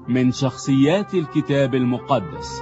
من شخصيات الكتاب المقدس.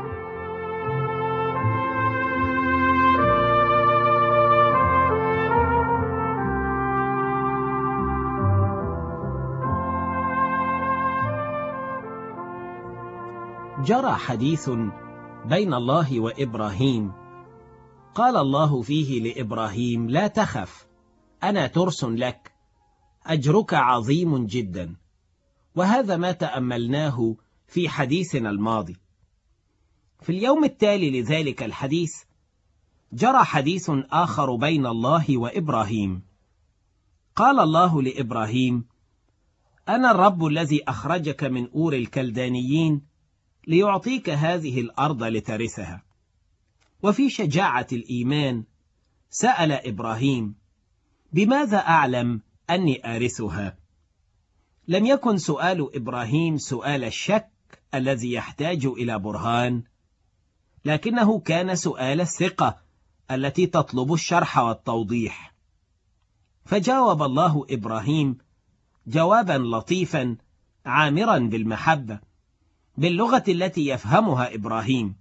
جرى حديث بين الله وإبراهيم، قال الله فيه لإبراهيم: لا تخف، أنا ترس لك، أجرك عظيم جدا. وهذا ما تأملناه في حديثنا الماضي. في اليوم التالي لذلك الحديث جرى حديث آخر بين الله وإبراهيم. قال الله لإبراهيم: أنا الرب الذي أخرجك من أور الكلدانيين ليعطيك هذه الأرض لترثها. وفي شجاعة الإيمان سأل إبراهيم: بماذا أعلم أني آرثها؟ لم يكن سؤال إبراهيم سؤال الشك الذي يحتاج إلى برهان، لكنه كان سؤال الثقة التي تطلب الشرح والتوضيح. فجاوب الله إبراهيم جوابا لطيفا عامرا بالمحبة باللغة التي يفهمها إبراهيم.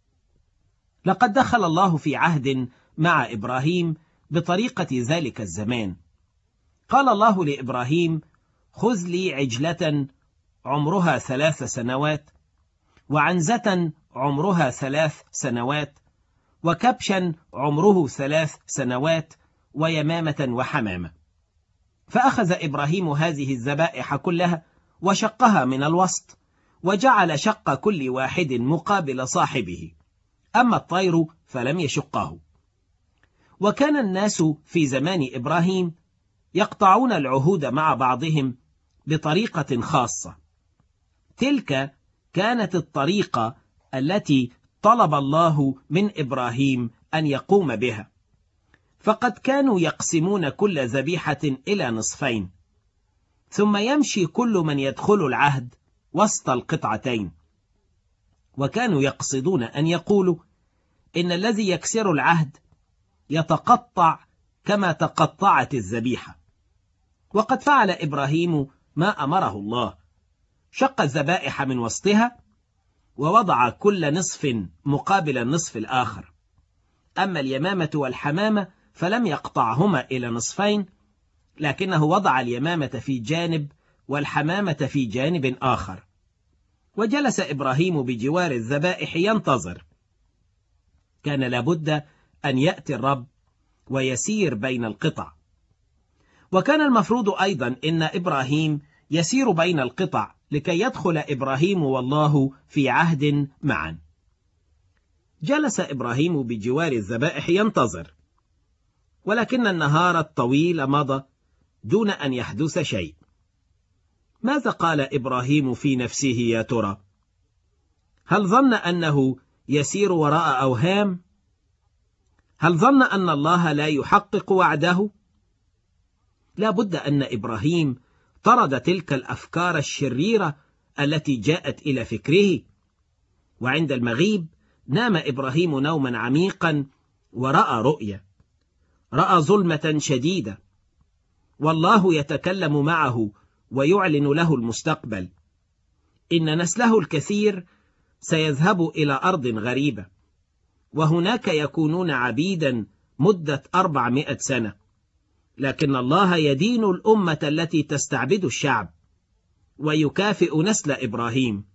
لقد دخل الله في عهد مع إبراهيم بطريقة ذلك الزمان. قال الله لإبراهيم: خذ لي عجلة عمرها 3 سنوات، وعنزة عمرها 3 سنوات، وكبشا عمره 3 سنوات، ويمامة وحمامة. فأخذ إبراهيم هذه الذبائح كلها وشقها من الوسط، وجعل شق كل واحد مقابل صاحبه، أما الطير فلم يشقه. وكان الناس في زمان إبراهيم يقطعون العهود مع بعضهم بطريقة خاصة. تلك كانت الطريقة التي طلب الله من إبراهيم أن يقوم بها. فقد كانوا يقسمون كل ذبيحة إلى نصفين، ثم يمشي كل من يدخل العهد وسط القطعتين. وكانوا يقصدون أن يقولوا إن الذي يكسر العهد يتقطع كما تقطعت الذبيحة. وقد فعل إبراهيم ما أمره الله، شق الذبائح من وسطها، ووضع كل نصف مقابل النصف الآخر. أما اليمامة والحمامة فلم يقطعهما إلى نصفين، لكنه وضع اليمامة في جانب والحمامة في جانب آخر. وجلس إبراهيم بجوار الذبائح ينتظر. كان لابد أن يأتي الرب ويسير بين القطع. وكان المفروض أيضا أن إبراهيم يسير بين القطع لكي يدخل إبراهيم والله في عهد معا. جلس إبراهيم بجوار الذبائح ينتظر، ولكن النهار الطويل مضى دون أن يحدث شيء. ماذا قال إبراهيم في نفسه يا ترى؟ هل ظن أنه يسير وراء أوهام؟ هل ظن أن الله لا يحقق وعده؟ لا بد أن إبراهيم طرد تلك الأفكار الشريرة التي جاءت إلى فكره. وعند المغيب نام إبراهيم نوما عميقا ورأى رؤيا. رأى ظلمة شديدة، والله يتكلم معه ويعلن له المستقبل. إن نسله الكثير سيذهب إلى أرض غريبة، وهناك يكونون عبيدا مدة 400 سنة، لكن الله يدين الأمة التي تستعبد الشعب ويكافئ نسل إبراهيم.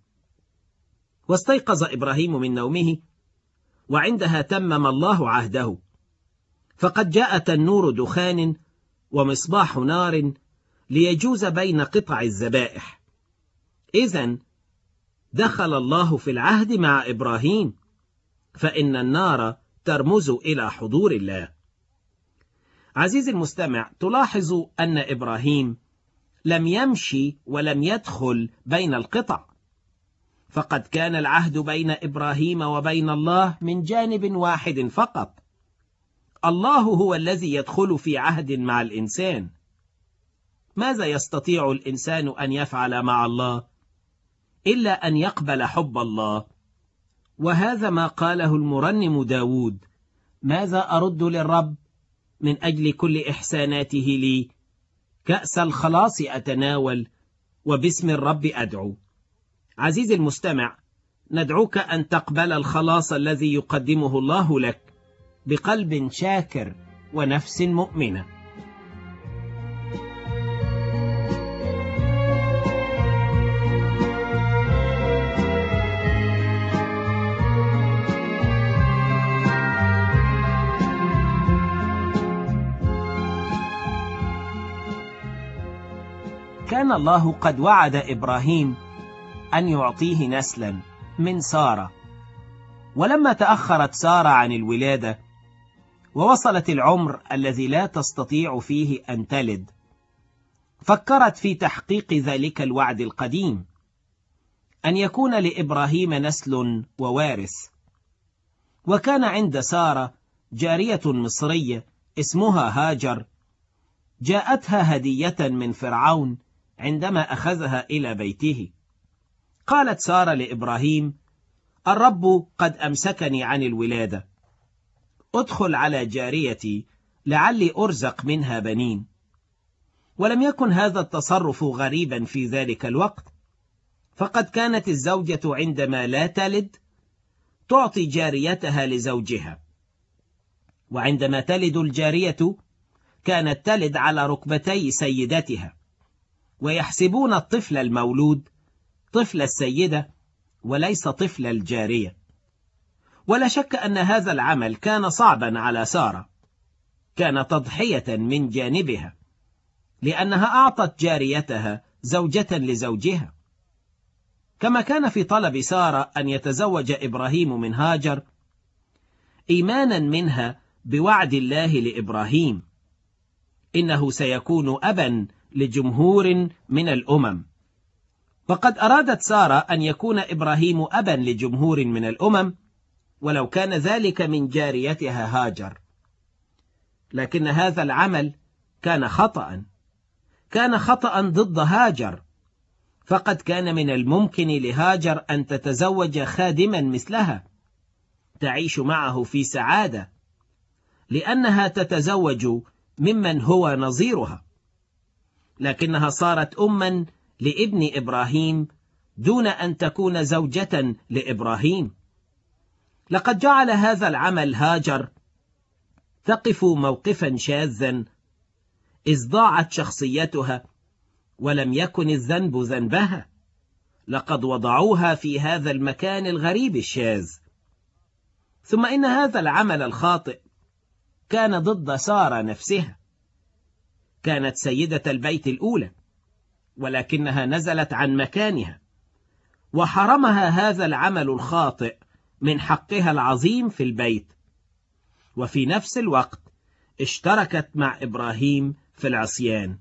واستيقظ إبراهيم من نومه، وعندها تمم الله عهده. فقد جاء تنور دخان ومصباح نار ليجوز بين قطع الذبائح. إذن دخل الله في العهد مع إبراهيم، فإن النار ترمز إلى حضور الله. عزيزي المستمع، تلاحظ أن إبراهيم لم يمشي ولم يدخل بين القطع، فقد كان العهد بين إبراهيم وبين الله من جانب واحد فقط. الله هو الذي يدخل في عهد مع الإنسان. ماذا يستطيع الإنسان أن يفعل مع الله إلا أن يقبل حب الله؟ وهذا ما قاله المرنم داود: ماذا أرد للرب من أجل كل إحساناته لي؟ كأس الخلاص أتناول وباسم الرب أدعو. عزيزي المستمع، ندعوك أن تقبل الخلاص الذي يقدمه الله لك بقلب شاكر ونفس مؤمنة. كان الله قد وعد إبراهيم أن يعطيه نسلا من سارة، ولما تأخرت سارة عن الولادة ووصلت العمر الذي لا تستطيع فيه أن تلد، فكرت في تحقيق ذلك الوعد القديم، أن يكون لإبراهيم نسل ووارث. وكان عند سارة جارية مصرية اسمها هاجر، جاءتها هدية من فرعون عندما أخذها إلى بيته. قالت سارة لإبراهيم: الرب قد أمسكني عن الولادة، أدخل على جاريتي لعلي أرزق منها بنين. ولم يكن هذا التصرف غريبا في ذلك الوقت، فقد كانت الزوجة عندما لا تلد تعطي جاريتها لزوجها، وعندما تلد الجارية كانت تلد على ركبتي سيدتها، ويحسبون الطفل المولود طفل السيدة وليس طفل الجارية. ولا شك أن هذا العمل كان صعبا على سارة، كان تضحية من جانبها، لأنها أعطت جاريتها زوجة لزوجها. كما كان في طلب سارة أن يتزوج إبراهيم من هاجر إيمانا منها بوعد الله لإبراهيم، إنه سيكون أبا لجمهور من الأمم. وقد أرادت سارة أن يكون إبراهيم أبا لجمهور من الأمم، ولو كان ذلك من جاريتها هاجر. لكن هذا العمل كان خطأ ضد هاجر، فقد كان من الممكن لهاجر أن تتزوج خادما مثلها تعيش معه في سعادة، لأنها تتزوج ممن هو نظيرها، لكنها صارت أما لابن إبراهيم دون أن تكون زوجة لإبراهيم. لقد جعل هذا العمل هاجر تقف موقفا شاذا، إذ ضاعت شخصيتها ولم يكن الذنب ذنبها، لقد وضعوها في هذا المكان الغريب الشاذ. ثم إن هذا العمل الخاطئ كان ضد سارة نفسها، كانت سيدة البيت الأولى، ولكنها نزلت عن مكانها، وحرمها هذا العمل الخاطئ من حقها العظيم في البيت، وفي نفس الوقت اشتركت مع إبراهيم في العصيان.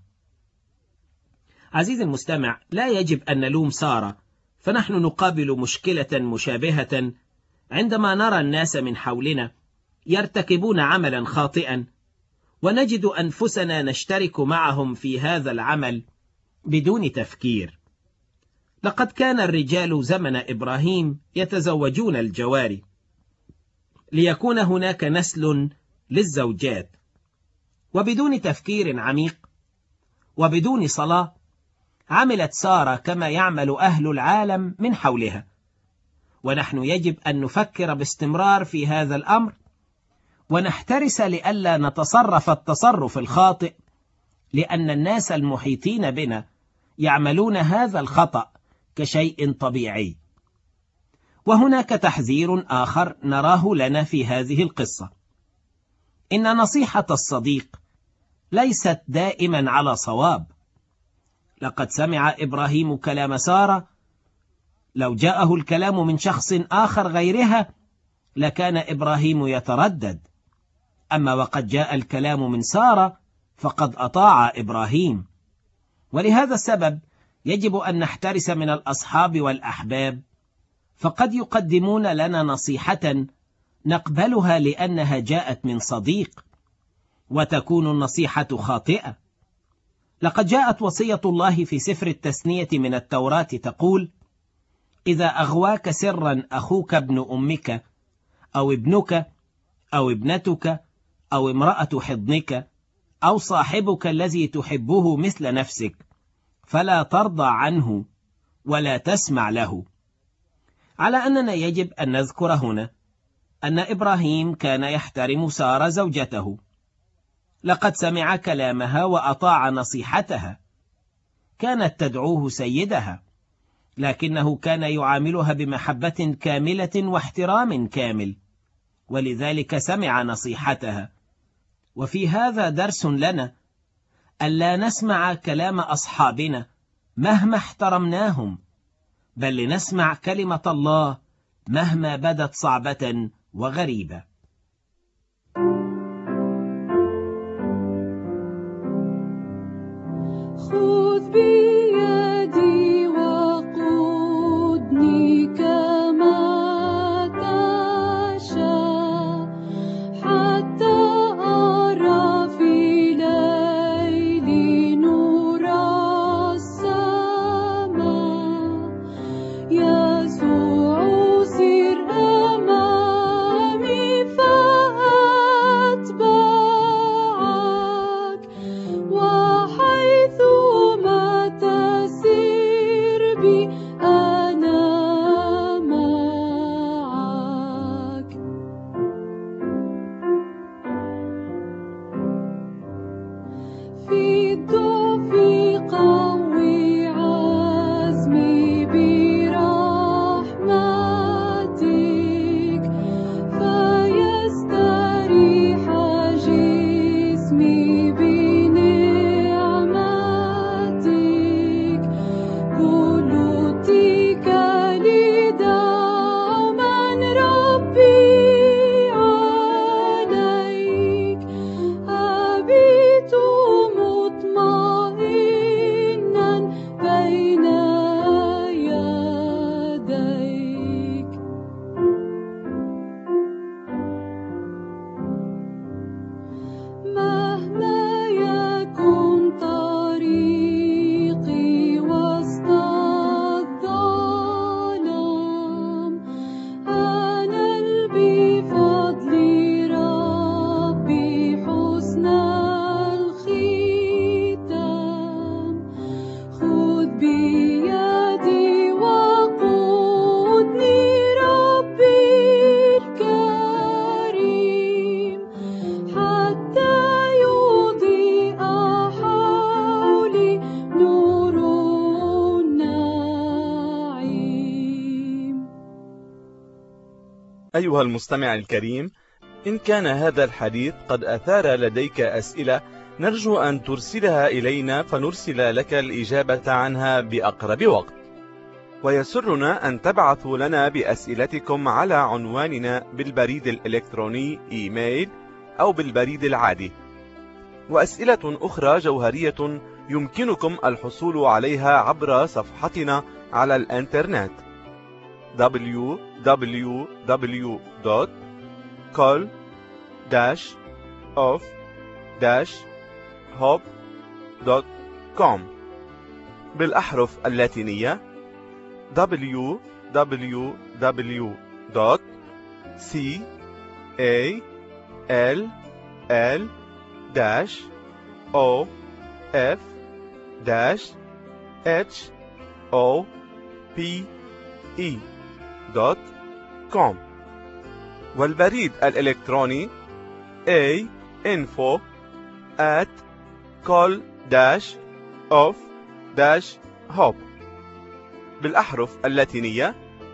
عزيزي المستمع، لا يجب أن نلوم سارة، فنحن نقابل مشكلة مشابهة عندما نرى الناس من حولنا يرتكبون عملا خاطئا، ونجد أنفسنا نشترك معهم في هذا العمل بدون تفكير. لقد كان الرجال زمن إبراهيم يتزوجون الجواري ليكون هناك نسل للزوجات، وبدون تفكير عميق وبدون صلاة عملت سارة كما يعمل أهل العالم من حولها. ونحن يجب أن نفكر باستمرار في هذا الأمر، ونحترس لئلا نتصرف التصرف الخاطئ، لأن الناس المحيطين بنا يعملون هذا الخطأ كشيء طبيعي. وهناك تحذير آخر نراه لنا في هذه القصة: إن نصيحة الصديق ليست دائما على صواب. لقد سمع إبراهيم كلام سارة، لو جاءه الكلام من شخص آخر غيرها لكان إبراهيم يتردد، أما وقد جاء الكلام من سارة فقد أطاع إبراهيم. ولهذا السبب يجب أن نحترس من الأصحاب والأحباب، فقد يقدمون لنا نصيحة نقبلها لأنها جاءت من صديق، وتكون النصيحة خاطئة. لقد جاءت وصية الله في سفر التثنية من التوراة تقول: إذا أغواك سرا أخوك ابن أمك أو ابنك أو ابنتك أو امرأة حضنك أو صاحبك الذي تحبه مثل نفسك، فلا ترضى عنه ولا تسمع له. على أننا يجب أن نذكر هنا أن إبراهيم كان يحترم سارة زوجته، لقد سمع كلامها وأطاع نصيحتها، كانت تدعوه سيدها، لكنه كان يعاملها بمحبة كاملة واحترام كامل، ولذلك سمع نصيحتها. وفي هذا درس لنا ألا نسمع كلام أصحابنا مهما احترمناهم، بل لنسمع كلمة الله مهما بدت صعبة وغريبة. خذ بيدي وقودني كما تشاء، حتى أرى في ليل نور السماء. يسوع سر أمامي فأتبعك، وحيثما تسير بي أنا معك. في الضعف قوي عزمي برحمتك، فيستريح جسمي بنعمتك. كل اتكالي دوما ربي عليك، أبيت مطمئنا بين يديك. مهما يكن طريقي وسط الظلام، أنل بفضل ربي حسن الختام. خذ بيدي وقودني ربي الكريم، حتى يضيء حولي نور النعيم. أيها المستمع الكريم، إن كان هذا الحديث قد أثار لديك أسئلة، نرجو أن ترسلها إلينا فنرسل لك الإجابة عنها بأقرب وقت. ويسرنا أن تبعثوا لنا بأسئلتكم على عنواننا بالبريد الإلكتروني إيميل أو بالبريد العادي. وأسئلة أخرى جوهرية يمكنكم الحصول عليها عبر صفحتنا على الإنترنت www.call-of-hope.com بالأحرف اللاتينية www.call-of-hope.com والبريد الإلكتروني info@call-of-hope بالأحرف اللاتينية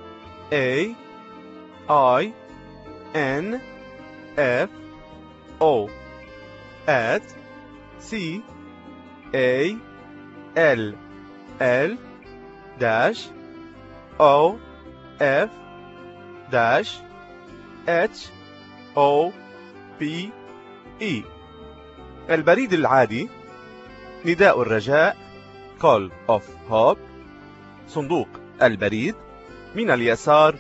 CALL-OF-HOPE. البريد العادي نداء الرجاء Call of Hope، صندوق البريد من اليسار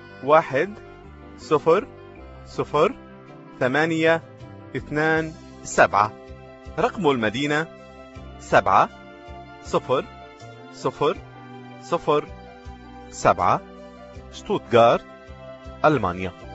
1002827، رقم المدينة 70007، شتوتغارت، ألمانيا.